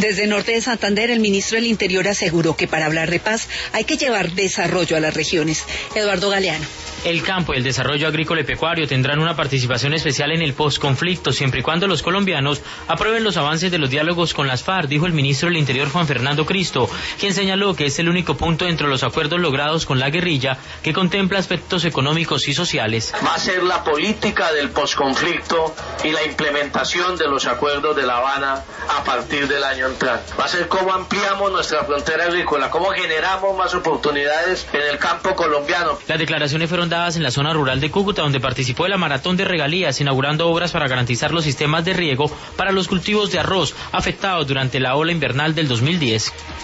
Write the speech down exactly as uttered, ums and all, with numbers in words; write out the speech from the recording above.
Desde Norte de Santander, el ministro del Interior aseguró que para hablar de paz hay que llevar desarrollo a las regiones. Eduardo Galeano. El campo y el desarrollo agrícola y pecuario tendrán una participación especial en el posconflicto, siempre y cuando los colombianos aprueben los avances de los diálogos con las FARC, dijo el ministro del Interior Juan Fernando Cristo, quien señaló que es el único punto entre los acuerdos logrados con la guerrilla que contempla aspectos económicos y sociales. Va a ser la política del posconflicto y la implementación de los acuerdos de La Habana a partir del año entrante. Va a ser cómo ampliamos nuestra frontera agrícola, cómo generamos más oportunidades en el campo colombiano. Las declaraciones fueron dadas en la zona rural de Cúcuta, donde participó de la maratón de regalías, inaugurando obras para garantizar los sistemas de riego para los cultivos de arroz afectados durante la ola invernal del dos mil diez.